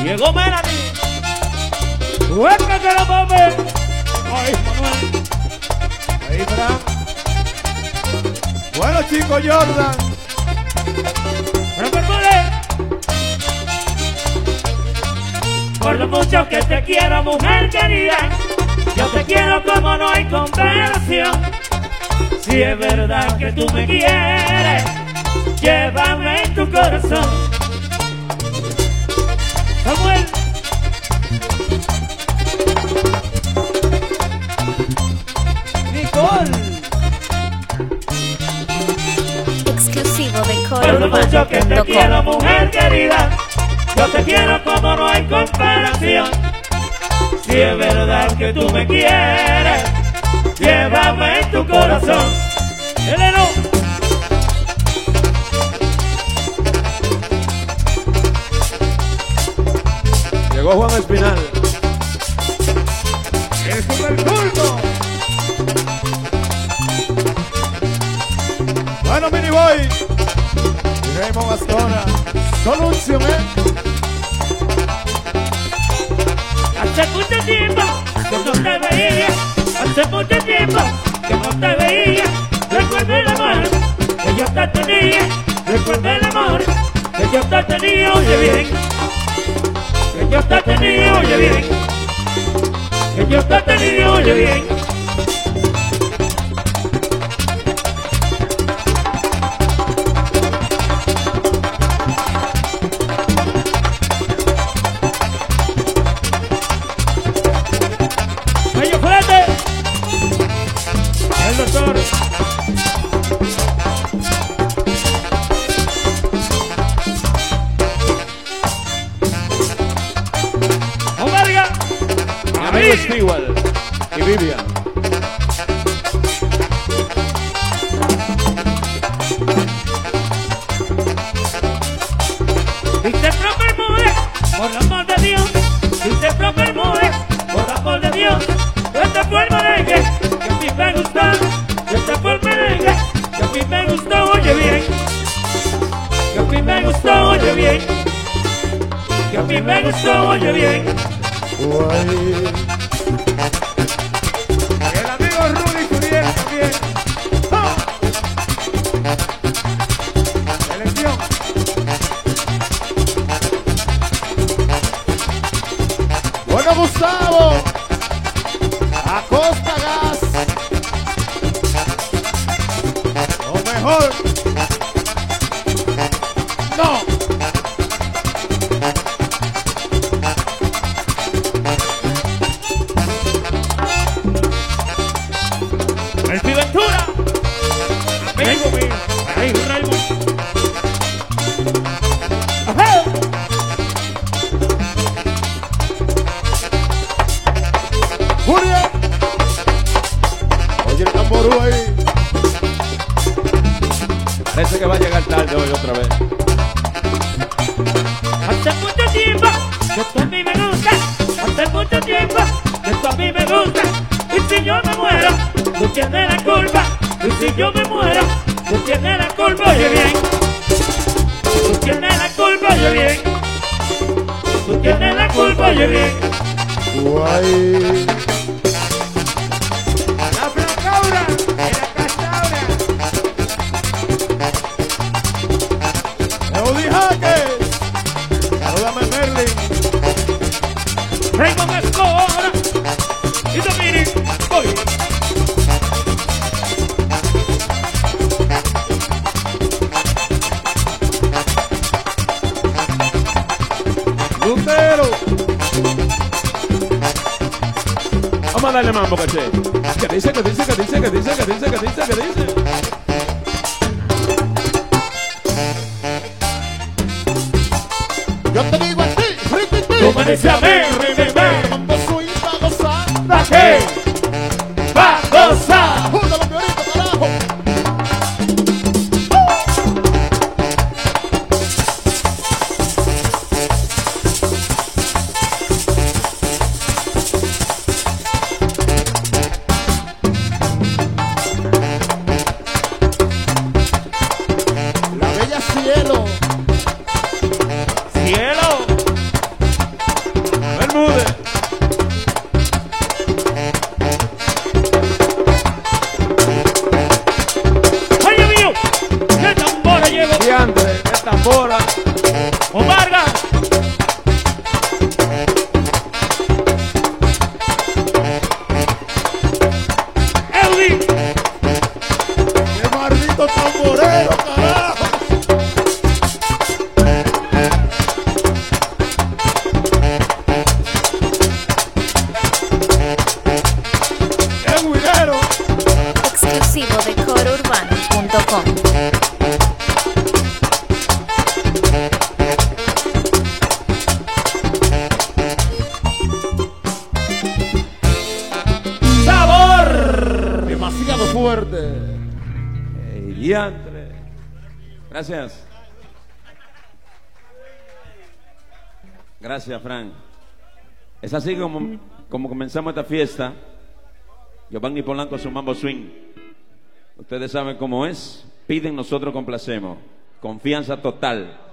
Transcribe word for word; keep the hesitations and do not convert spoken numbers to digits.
Llegó Melanie. Hueca de la mame. Ay, Manuel. Ahí, Fran. Bueno, chico, Jordan. Pero Bermúdez. Por lo mucho que te quiero, mujer querida, yo te quiero como no hay comparación. Si es verdad que tú me quieres, llévame en tu corazón. Samuel. Nicole. Exclusivo de Por lo mucho que te quiero, mujer querida, yo te quiero como no hay comparación. Si es verdad que tú me quieres, llévame en tu corazón. Eleno. Llegó Juan Espinal. El superculto. Bueno, Mini Boy. Y Raymond Astora. Solución, ¿eh? Hace mucho tiempo que no te veía, hace mucho tiempo que no te veía. Recuerda el amor que yo te tenía, recuerda el amor que yo te tenía, oye bien. Que yo te tenía, oye bien. Que yo te tenía, oye bien. Bello Fuerte. El doctor. Omarga. Amigo Stewart y Vivian. Dice Fran Bermúdez, por amor de Dios. Dice Fran Bermúdez, por amor de Dios. Este fue el merengue que a mí me gustó. Este fue el merengue que a mí me gustó, oye bien. Que a mí me gustó, oye bien. Que a mí me gustó, oye bien. El amigo Rudy Curiel también. ¡Oh! Selección. Bueno, Gustavo. Acosta Gas. Lo mejor. No. El Piventura. Amigo mío. Ahí, Raymond. Ajá. Julia. Oye el tamború ahí. Parece que va a llegar tarde hoy otra vez. Hace mucho tiempo que tú a mí me gusta. Hace mucho tiempo que tú a mí me gusta. Y si yo me muero, tú tienes la culpa. Y si yo me muero, tú tienes la culpa, oye bien. Tú tienes la culpa, oye bien. Tú tienes la culpa, oye bien. Guay. La Francaura y la Castaura. Eudi Jaques. Salúdame, Merlin. Raymond Escobar y Dominic Boy. Lucero. Vamos a darle mambo, caché. ¿Qué dice, qué dice, qué dice, qué dice, qué dice, qué dice, qué dice? Yo te digo a ti, Ricky, Tú me dices a mí, Ricky, cuando soy pa' gozar, ¿para qué? Va a gozar. júntalo, mi ahorita, carajo. La bella cielo. Cielo. punto com. ¡Sabor! Demasiado fuerte. Hey, diantre. Gracias. Gracias, Frank. Es así como, como comenzamos esta fiesta. Giovanni Polanco, su mambo swing. Ustedes saben cómo es. Piden, nosotros complacemos. Confianza total.